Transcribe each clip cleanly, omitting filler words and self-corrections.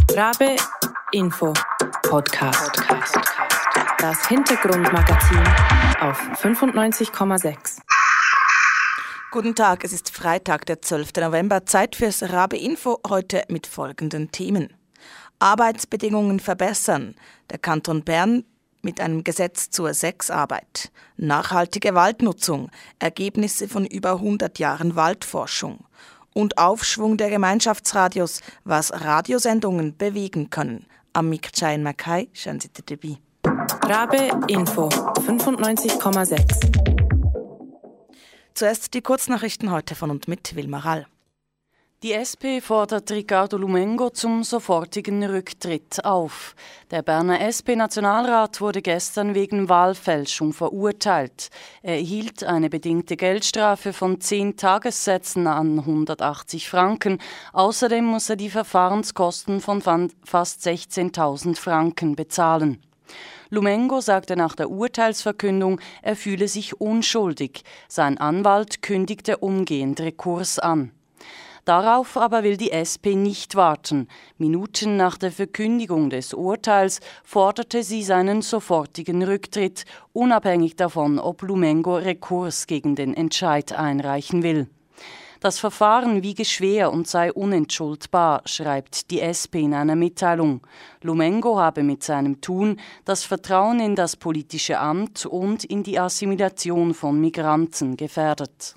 Rabe Info Podcast. Das Hintergrundmagazin auf 95,6. Guten Tag, es ist Freitag, der 12. November. Zeit fürs Rabe Info, heute mit folgenden Themen. Arbeitsbedingungen verbessern. Der Kanton Bern mit einem Gesetz zur Sexarbeit. Nachhaltige Waldnutzung. Ergebnisse von über 100 Jahren Waldforschung. Und Aufschwung der Gemeinschaftsradios, was Radiosendungen bewegen können. Am Mikro Mackay, schön seid ihr dabei. Rabe Info 95,6. Zuerst die Kurznachrichten heute von und mit Wilma Rall. Die SP fordert Ricardo Lumengo zum sofortigen Rücktritt auf. Der Berner SP-Nationalrat wurde gestern wegen Wahlfälschung verurteilt. Er erhielt eine bedingte Geldstrafe von 10 Tagessätzen an 180 Franken. Außerdem muss er die Verfahrenskosten von fast 16.000 Franken bezahlen. Lumengo sagte nach der Urteilsverkündung, er fühle sich unschuldig. Sein Anwalt kündigte umgehend Rekurs an. Darauf aber will die SP nicht warten. Minuten nach der Verkündigung des Urteils forderte sie seinen sofortigen Rücktritt, unabhängig davon, ob Lumengo Rekurs gegen den Entscheid einreichen will. Das Verfahren wiege schwer und sei unentschuldbar, schreibt die SP in einer Mitteilung. Lumengo habe mit seinem Tun das Vertrauen in das politische Amt und in die Assimilation von Migranten gefährdet.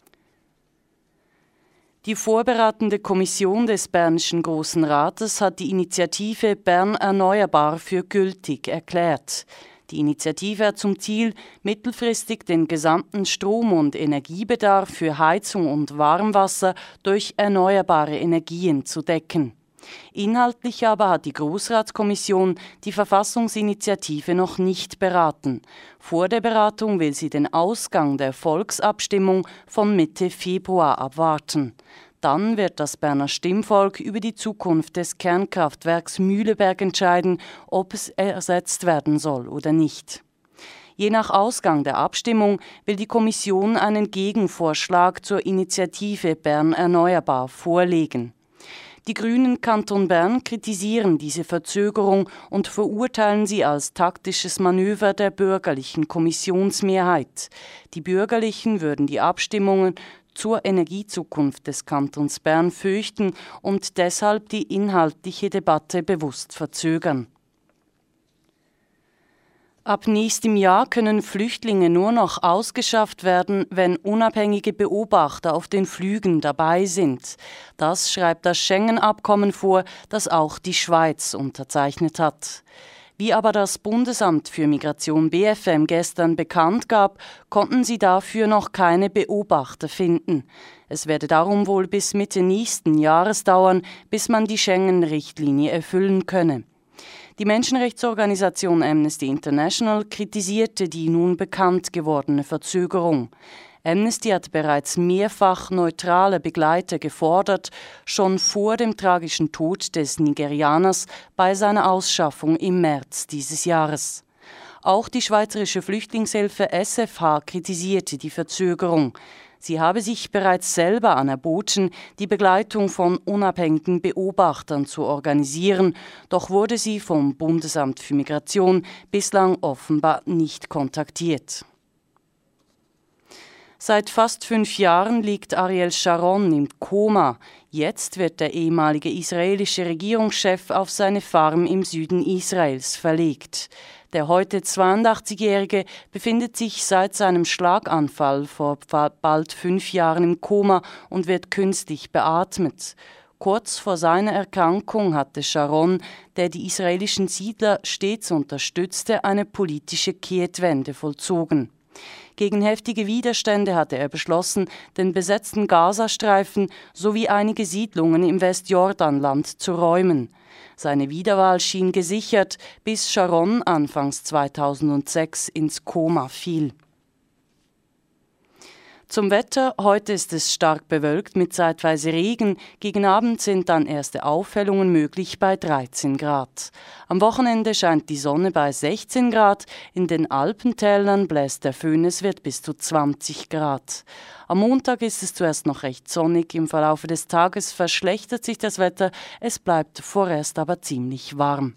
Die vorbereitende Kommission des Bernischen Grossen Rates hat die Initiative Bern erneuerbar für gültig erklärt. Die Initiative hat zum Ziel, mittelfristig den gesamten Strom- und Energiebedarf für Heizung und Warmwasser durch erneuerbare Energien zu decken. Inhaltlich aber hat die Grossratskommission die Verfassungsinitiative noch nicht beraten. Vor der Beratung will sie den Ausgang der Volksabstimmung von Mitte Februar abwarten. Dann wird das Berner Stimmvolk über die Zukunft des Kernkraftwerks Mühleberg entscheiden, ob es ersetzt werden soll oder nicht. Je nach Ausgang der Abstimmung will die Kommission einen Gegenvorschlag zur Initiative Bern Erneuerbar vorlegen. Die Grünen Kanton Bern kritisieren diese Verzögerung und verurteilen sie als taktisches Manöver der bürgerlichen Kommissionsmehrheit. Die Bürgerlichen würden die Abstimmungen zur Energiezukunft des Kantons Bern fürchten und deshalb die inhaltliche Debatte bewusst verzögern. Ab nächstem Jahr können Flüchtlinge nur noch ausgeschafft werden, wenn unabhängige Beobachter auf den Flügen dabei sind. Das schreibt das Schengen-Abkommen vor, das auch die Schweiz unterzeichnet hat. Wie aber das Bundesamt für Migration BFM gestern bekannt gab, konnten sie dafür noch keine Beobachter finden. Es werde darum wohl bis Mitte nächsten Jahres dauern, bis man die Schengen-Richtlinie erfüllen könne. Die Menschenrechtsorganisation Amnesty International kritisierte die nun bekannt gewordene Verzögerung. Amnesty hat bereits mehrfach neutrale Begleiter gefordert, schon vor dem tragischen Tod des Nigerianers bei seiner Ausschaffung im März dieses Jahres. Auch die Schweizerische Flüchtlingshilfe SFH kritisierte die Verzögerung. Sie habe sich bereits selber anerboten, die Begleitung von unabhängigen Beobachtern zu organisieren, doch wurde sie vom Bundesamt für Migration bislang offenbar nicht kontaktiert. Seit fast 5 Jahren liegt Ariel Sharon im Koma. Jetzt wird der ehemalige israelische Regierungschef auf seine Farm im Süden Israels verlegt. Der heute 82-Jährige befindet sich seit seinem Schlaganfall vor bald 5 Jahren im Koma und wird künstlich beatmet. Kurz vor seiner Erkrankung hatte Sharon, der die israelischen Siedler stets unterstützte, eine politische Kehrtwende vollzogen. Gegen heftige Widerstände hatte er beschlossen, den besetzten Gazastreifen sowie einige Siedlungen im Westjordanland zu räumen. Seine Wiederwahl schien gesichert, bis Sharon anfangs 2006 ins Koma fiel. Zum Wetter, heute ist es stark bewölkt mit zeitweise Regen. Gegen Abend sind dann erste Aufhellungen möglich bei 13 Grad. Am Wochenende scheint die Sonne bei 16 Grad. In den Alpentälern bläst der Föhn, es wird bis zu 20 Grad. Am Montag ist es zuerst noch recht sonnig. Im Verlauf des Tages verschlechtert sich das Wetter. Es bleibt vorerst aber ziemlich warm.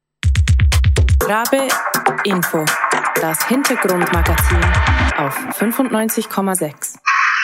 Rabe Info. Das Hintergrundmagazin auf 95,6.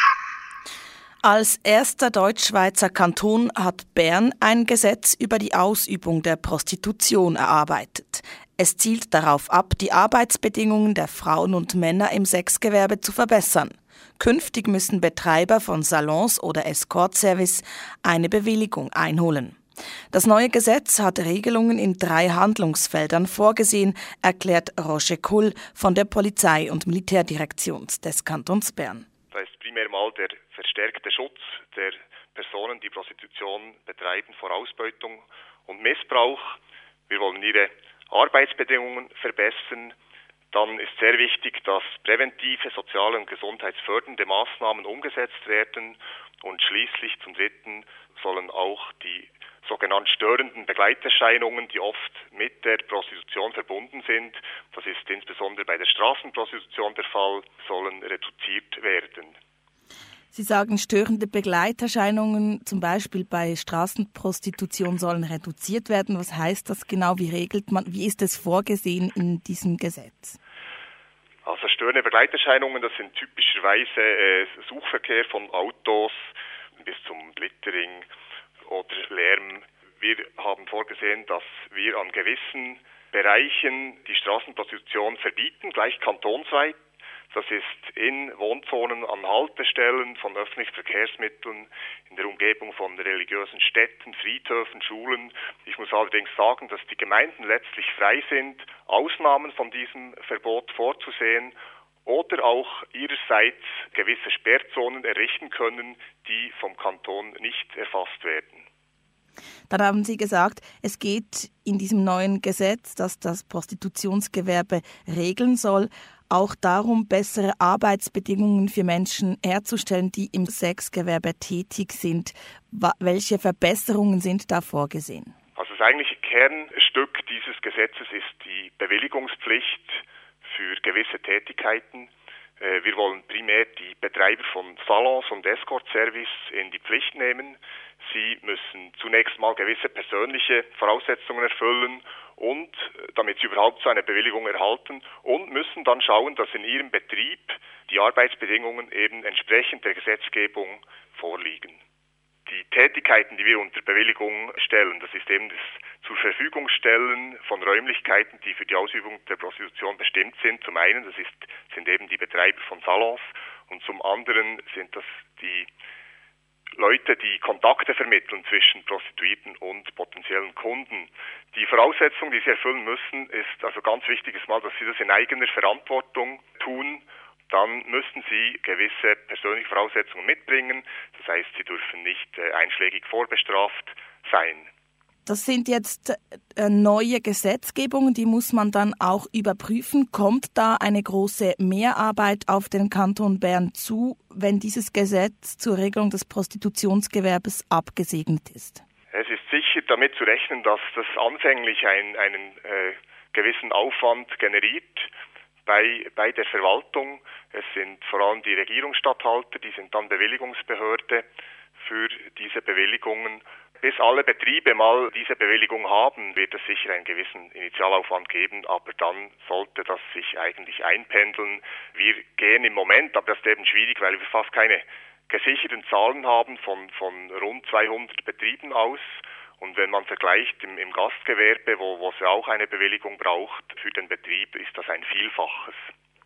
Als erster Deutschschweizer Kanton hat Bern ein Gesetz über die Ausübung der Prostitution erarbeitet. Es zielt darauf ab, die Arbeitsbedingungen der Frauen und Männer im Sexgewerbe zu verbessern. Künftig müssen Betreiber von Salons oder Escort-Service eine Bewilligung einholen. Das neue Gesetz hat Regelungen in 3 Handlungsfeldern vorgesehen, erklärt Roger Kull von der Polizei- und Militärdirektion des Kantons Bern. Da ist primär mal der verstärkte Schutz der Personen, die Prostitution betreiben, vor Ausbeutung und Missbrauch. Wir wollen ihre Arbeitsbedingungen verbessern. Dann ist sehr wichtig, dass präventive, soziale und gesundheitsfördernde Maßnahmen umgesetzt werden. Und schließlich zum Dritten sollen auch die sogenannten störenden Begleiterscheinungen, die oft mit der Prostitution verbunden sind, das ist insbesondere bei der Straßenprostitution der Fall, sollen reduziert werden. Sie sagen, störende Begleiterscheinungen, zum Beispiel bei Straßenprostitution, sollen reduziert werden. Was heißt das genau? Wie regelt man? Wie ist es vorgesehen in diesem Gesetz? Also störende Begleiterscheinungen, das sind typischerweise Suchverkehr von Autos bis zum Littering oder Lärm. Wir haben vorgesehen, dass wir an gewissen Bereichen die Straßenprostitution verbieten, gleich kantonsweit. Das ist in Wohnzonen, an Haltestellen von öffentlichen Verkehrsmitteln, in der Umgebung von religiösen Städten, Friedhöfen, Schulen. Ich muss allerdings sagen, dass die Gemeinden letztlich frei sind, Ausnahmen von diesem Verbot vorzusehen oder auch ihrerseits gewisse Sperrzonen errichten können, die vom Kanton nicht erfasst werden. Dann haben Sie gesagt, es geht in diesem neuen Gesetz, das das Prostitutionsgewerbe regeln soll, auch darum, bessere Arbeitsbedingungen für Menschen herzustellen, die im Sexgewerbe tätig sind. Welche Verbesserungen sind da vorgesehen? Also das eigentliche Kernstück dieses Gesetzes ist die Bewilligungspflicht für gewisse Tätigkeiten. Wir wollen primär die Betreiber von Salons und Escort-Service in die Pflicht nehmen. Sie müssen zunächst mal gewisse persönliche Voraussetzungen erfüllen und damit sie überhaupt so eine Bewilligung erhalten und müssen dann schauen, dass in ihrem Betrieb die Arbeitsbedingungen eben entsprechend der Gesetzgebung vorliegen. Die Tätigkeiten, die wir unter Bewilligung stellen, das ist eben das zur stellen von Räumlichkeiten, die für die Ausübung der Prostitution bestimmt sind. Zum einen, sind eben die Betreiber von Salons und zum anderen sind das die Leute, die Kontakte vermitteln zwischen Prostituierten und potenziellen Kunden. Die Voraussetzung, die sie erfüllen müssen, ist also ganz wichtiges Mal, dass sie das in eigener Verantwortung tun. Dann müssen sie gewisse persönliche Voraussetzungen mitbringen. Das heißt, sie dürfen nicht einschlägig vorbestraft sein. Das sind jetzt neue Gesetzgebungen, die muss man dann auch überprüfen. Kommt da eine große Mehrarbeit auf den Kanton Bern zu, wenn dieses Gesetz zur Regelung des Prostitutionsgewerbes abgesegnet ist? Es ist sicher damit zu rechnen, dass das anfänglich einen gewissen Aufwand generiert bei der Verwaltung. Es sind vor allem die Regierungsstatthalter, die sind dann Bewilligungsbehörde für diese Bewilligungen. Bis alle Betriebe mal diese Bewilligung haben, wird es sicher einen gewissen Initialaufwand geben, aber dann sollte das sich eigentlich einpendeln. Wir gehen im Moment, aber das ist eben schwierig, weil wir fast keine gesicherten Zahlen haben von rund 200 Betrieben aus. Und wenn man vergleicht im Gastgewerbe, wo es ja auch eine Bewilligung braucht für den Betrieb, ist das ein Vielfaches.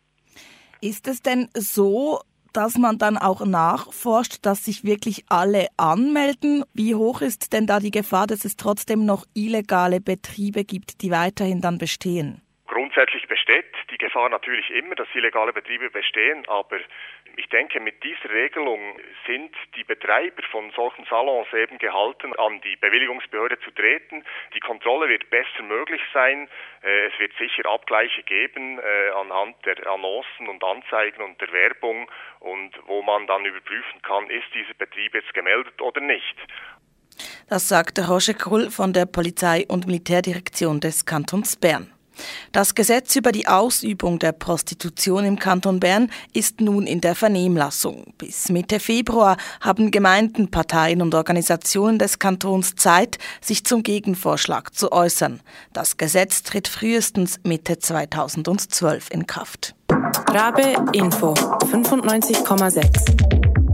Ist es denn so, dass man dann auch nachforscht, dass sich wirklich alle anmelden? Wie hoch ist denn da die Gefahr, dass es trotzdem noch illegale Betriebe gibt, die weiterhin dann bestehen? Grundsätzlich besteht die die Gefahr natürlich immer, dass illegale Betriebe bestehen, aber ich denke, mit dieser Regelung sind die Betreiber von solchen Salons eben gehalten, an die Bewilligungsbehörde zu treten. Die Kontrolle wird besser möglich sein. Es wird sicher Abgleiche geben anhand der Annoncen und Anzeigen und der Werbung und wo man dann überprüfen kann, ist dieser Betrieb jetzt gemeldet oder nicht. Das sagte Roger Krull von der Polizei- und Militärdirektion des Kantons Bern. Das Gesetz über die Ausübung der Prostitution im Kanton Bern ist nun in der Vernehmlassung. Bis Mitte Februar haben Gemeinden, Parteien und Organisationen des Kantons Zeit, sich zum Gegenvorschlag zu äußern. Das Gesetz tritt frühestens Mitte 2012 in Kraft. Rabe Info 95,6.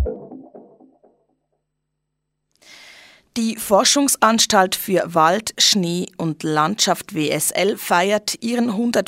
Die Forschungsanstalt für Wald, Schnee und Landschaft WSL feiert ihren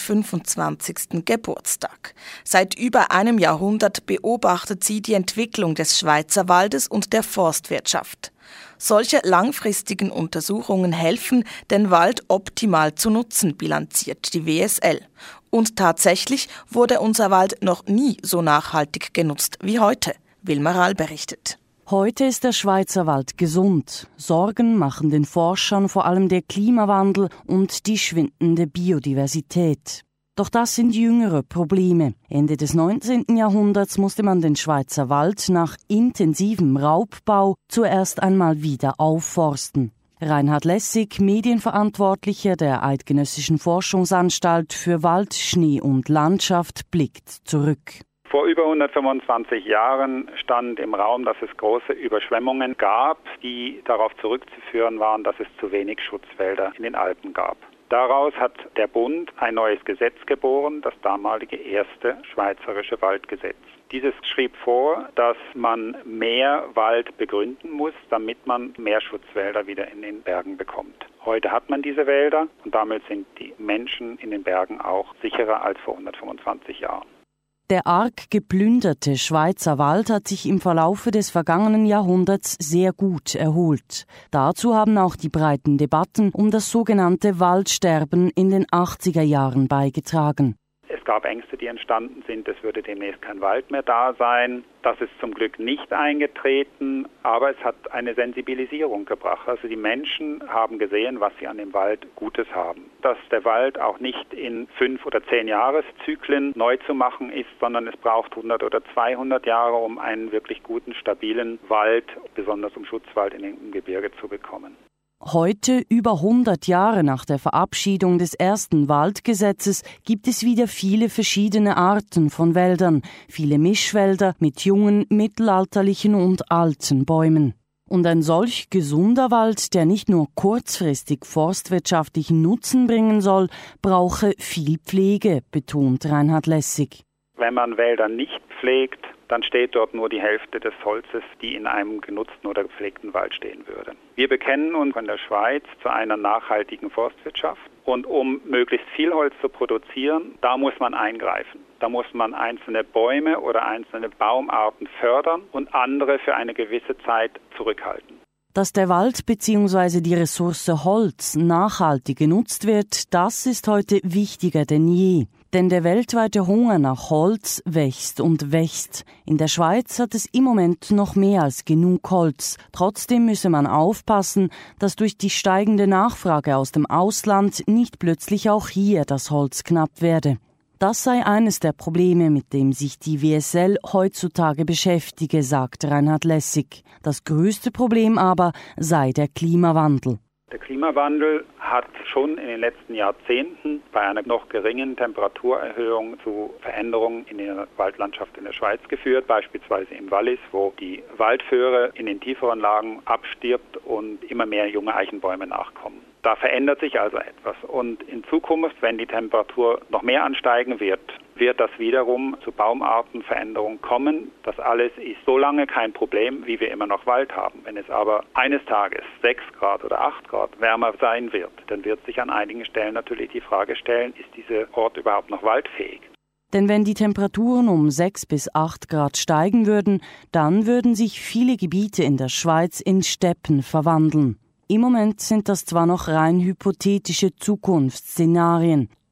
125. Geburtstag. Seit über einem Jahrhundert beobachtet sie die Entwicklung des Schweizer Waldes und der Forstwirtschaft. Solche langfristigen Untersuchungen helfen, den Wald optimal zu nutzen, bilanziert die WSL. Und tatsächlich wurde unser Wald noch nie so nachhaltig genutzt wie heute. Wilma Rahl berichtet. Heute ist der Schweizer Wald gesund. Sorgen machen den Forschern vor allem der Klimawandel und die schwindende Biodiversität. Doch das sind jüngere Probleme. Ende des 19. Jahrhunderts musste man den Schweizer Wald nach intensivem Raubbau zuerst einmal wieder aufforsten. Reinhard Lessig, Medienverantwortlicher der Eidgenössischen Forschungsanstalt für Wald, Schnee und Landschaft, blickt zurück. Vor über 125 Jahren stand im Raum, dass es große Überschwemmungen gab, die darauf zurückzuführen waren, dass es zu wenig Schutzwälder in den Alpen gab. Daraus hat der Bund ein neues Gesetz geboren, das damalige erste schweizerische Waldgesetz. Dieses schrieb vor, dass man mehr Wald begründen muss, damit man mehr Schutzwälder wieder in den Bergen bekommt. Heute hat man diese Wälder und damit sind die Menschen in den Bergen auch sicherer als vor 125 Jahren. Der arg geplünderte Schweizer Wald hat sich im Verlaufe des vergangenen Jahrhunderts sehr gut erholt. Dazu haben auch die breiten Debatten um das sogenannte Waldsterben in den 80er Jahren beigetragen. Es gab Ängste, die entstanden sind, es würde demnächst kein Wald mehr da sein. Das ist zum Glück nicht eingetreten, aber es hat eine Sensibilisierung gebracht. Also die Menschen haben gesehen, was sie an dem Wald Gutes haben. Dass der Wald auch nicht in 5 oder 10 Jahreszyklen neu zu machen ist, sondern es braucht 100 oder 200 Jahre, um einen wirklich guten, stabilen Wald, besonders um Schutzwald im Gebirge zu bekommen. Heute, über 100 Jahre nach der Verabschiedung des ersten Waldgesetzes, gibt es wieder viele verschiedene Arten von Wäldern, viele Mischwälder mit jungen, mittelalterlichen und alten Bäumen. Und ein solch gesunder Wald, der nicht nur kurzfristig forstwirtschaftlichen Nutzen bringen soll, brauche viel Pflege, betont Reinhard Lessig. Wenn man Wälder nicht pflegt, dann steht dort nur die Hälfte des Holzes, die in einem genutzten oder gepflegten Wald stehen würde. Wir bekennen uns in der Schweiz zu einer nachhaltigen Forstwirtschaft. Und um möglichst viel Holz zu produzieren, da muss man eingreifen. Da muss man einzelne Bäume oder einzelne Baumarten fördern und andere für eine gewisse Zeit zurückhalten. Dass der Wald bzw. die Ressource Holz nachhaltig genutzt wird, das ist heute wichtiger denn je. Denn der weltweite Hunger nach Holz wächst und wächst. In der Schweiz hat es im Moment noch mehr als genug Holz. Trotzdem müsse man aufpassen, dass durch die steigende Nachfrage aus dem Ausland nicht plötzlich auch hier das Holz knapp werde. Das sei eines der Probleme, mit dem sich die WSL heutzutage beschäftige, sagt Reinhard Lessig. Das größte Problem aber sei der Klimawandel. Der Klimawandel hat schon in den letzten Jahrzehnten bei einer noch geringen Temperaturerhöhung zu Veränderungen in der Waldlandschaft in der Schweiz geführt, beispielsweise im Wallis, wo die Waldföhre in den tieferen Lagen abstirbt und immer mehr junge Eichenbäume nachkommen. Da verändert sich also etwas. Und in Zukunft, wenn die Temperatur noch mehr ansteigen wird, wird das wiederum zu Baumartenveränderungen kommen. Das alles ist so lange kein Problem, wie wir immer noch Wald haben. Wenn es aber eines Tages 6 Grad oder 8 Grad wärmer sein wird, dann wird sich an einigen Stellen natürlich die Frage stellen, ist dieser Ort überhaupt noch waldfähig? Denn wenn die Temperaturen um 6 bis 8 Grad steigen würden, dann würden sich viele Gebiete in der Schweiz in Steppen verwandeln. Im Moment sind das zwar noch rein hypothetische Zukunftsszenarien.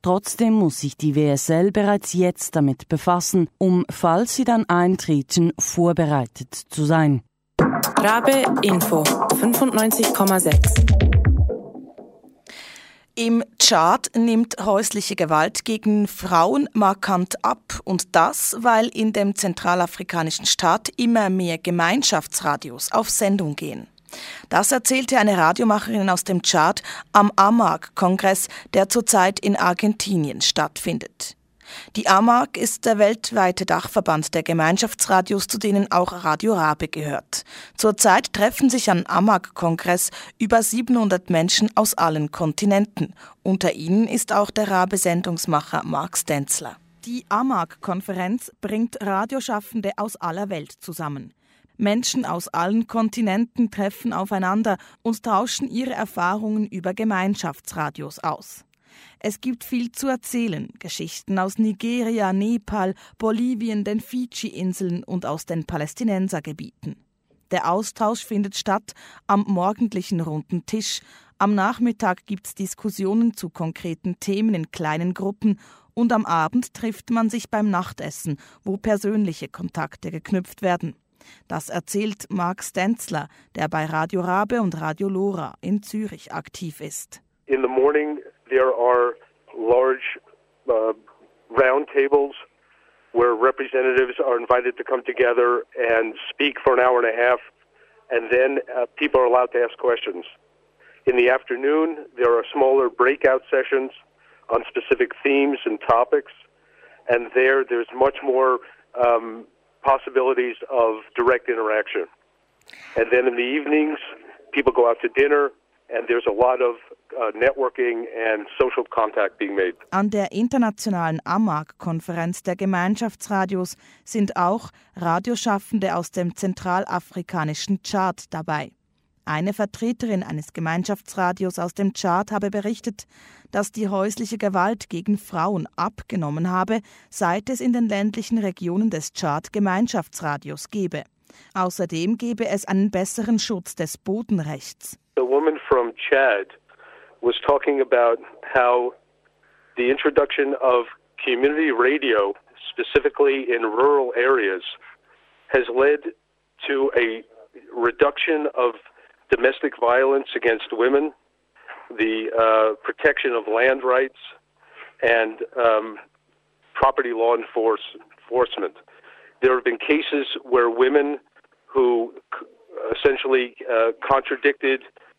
Trotzdem muss sich die WSL bereits jetzt damit befassen, um, falls sie dann eintreten, vorbereitet zu sein. Rabe Info 95,6. Im Tschad nimmt häusliche Gewalt gegen Frauen markant ab und das, weil in dem zentralafrikanischen Staat immer mehr Gemeinschaftsradios auf Sendung gehen. Das erzählte eine Radiomacherin aus dem Tschad am AMAG-Kongress, der zurzeit in Argentinien stattfindet. Die AMAG ist der weltweite Dachverband der Gemeinschaftsradios, zu denen auch Radio Rabe gehört. Zurzeit treffen sich am AMAG-Kongress über 700 Menschen aus allen Kontinenten. Unter ihnen ist auch der Rabe-Sendungsmacher Mark Stenzler. Die AMAG-Konferenz bringt Radioschaffende aus aller Welt zusammen. Menschen aus allen Kontinenten treffen aufeinander und tauschen ihre Erfahrungen über Gemeinschaftsradios aus. Es gibt viel zu erzählen, Geschichten aus Nigeria, Nepal, Bolivien, den Fidschi-Inseln und aus den Palästinensergebieten. Der Austausch findet statt am morgendlichen runden Tisch. Am Nachmittag gibt's Diskussionen zu konkreten Themen in kleinen Gruppen und am Abend trifft man sich beim Nachtessen, wo persönliche Kontakte geknüpft werden. Das erzählt Mark Stenzler, der bei Radio Rabe und Radio Lora in Zürich aktiv ist. In the morning there are large round tables where representatives are invited to come together and speak for an hour and a half, and then people are allowed to ask questions. In the afternoon, there are smaller breakout sessions on specific themes and topics, and there's much more possibilities of direct interaction. And then in the evenings, people go out to dinner, and there's a lot of networking and social contact being made. An der internationalen AMAG-Konferenz der Gemeinschaftsradios sind auch Radioschaffende aus dem zentralafrikanischen Tschad dabei. Eine Vertreterin eines Gemeinschaftsradios aus dem Tschad habe berichtet, dass die häusliche Gewalt gegen Frauen abgenommen habe, seit es in den ländlichen Regionen des Tschad Gemeinschaftsradios gebe. Außerdem gebe es einen besseren Schutz des Bodenrechts. The woman from Chad was talking about how the introduction of community radio, specifically in rural areas, has led to a reduction of domestic violence against women, the protection of land rights, and property law enforcement. There have been cases where women who essentially contradicted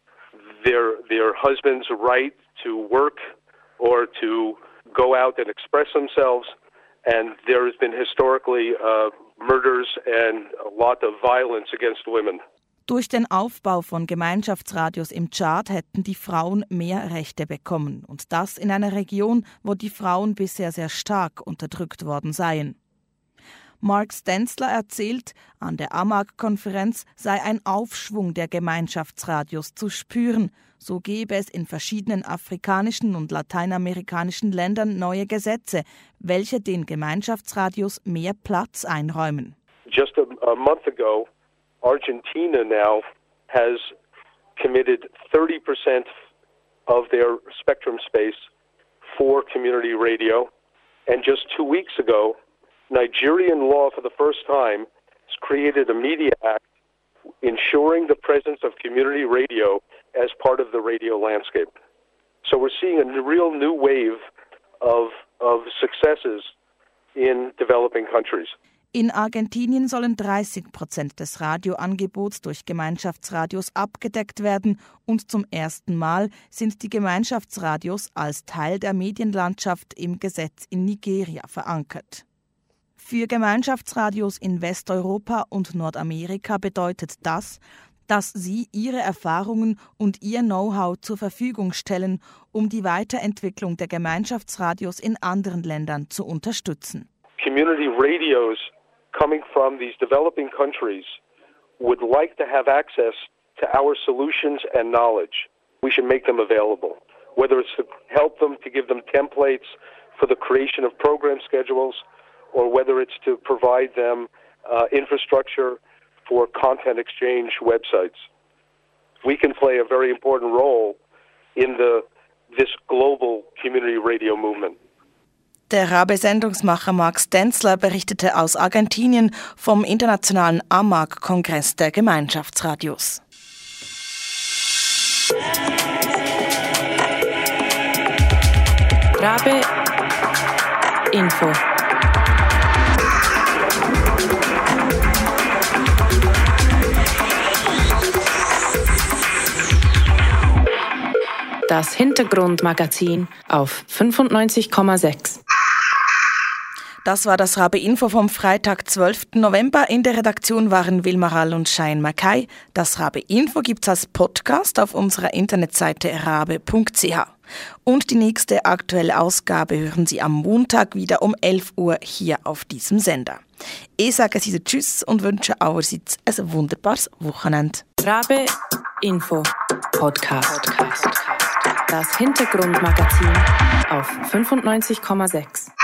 their husband's right to work or to go out and express themselves, and there has been historically murders and a lot of violence against women. Durch den Aufbau von Gemeinschaftsradios im Tschad hätten die Frauen mehr Rechte bekommen, und das in einer Region, wo die Frauen bisher sehr stark unterdrückt worden seien. Mark Stenzler erzählt, an der AMAG-Konferenz sei ein Aufschwung der Gemeinschaftsradios zu spüren. So gebe es in verschiedenen afrikanischen und lateinamerikanischen Ländern neue Gesetze, welche den Gemeinschaftsradios mehr Platz einräumen. Just a month ago, Argentina now has committed 30% of their spectrum space for community radio, and just 2 weeks ago, Nigerian law for the first time has created a media act ensuring the presence of community radio as part of the radio landscape. So we're seeing a real new wave of successes in developing countries. In Argentinien sollen 30% des Radioangebots durch Gemeinschaftsradios abgedeckt werden und zum ersten Mal sind die Gemeinschaftsradios als Teil der Medienlandschaft im Gesetz in Nigeria verankert. Für Gemeinschaftsradios in Westeuropa und Nordamerika bedeutet das, dass sie ihre Erfahrungen und ihr Know-how zur Verfügung stellen, um die Weiterentwicklung der Gemeinschaftsradios in anderen Ländern zu unterstützen. Community radios coming from these developing countries would like to have access to our solutions and knowledge. We should make them available, whether it's to help them, to give them templates for the creation of program schedules, or whether it's to provide them infrastructure for content exchange websites. We can play a very important role in this global community radio movement. Der Rabe-Sendungsmacher Mark Stenzler berichtete aus Argentinien vom internationalen AMAG-Kongress der Gemeinschaftsradios. Rabe Info. Das Hintergrundmagazin auf 95,6. Das war das Rabe Info vom Freitag, 12. November. In der Redaktion waren Wilma Rall und Cheyenne Mackay. Das Rabe Info gibt's als Podcast auf unserer Internetseite rabe.ch. Und die nächste aktuelle Ausgabe hören Sie am Montag wieder um 11 Uhr hier auf diesem Sender. Ich sage Sie Tschüss und wünsche allerseits ein wunderbares Wochenende. Rabe Info Podcast. Das Hintergrundmagazin auf 95,6.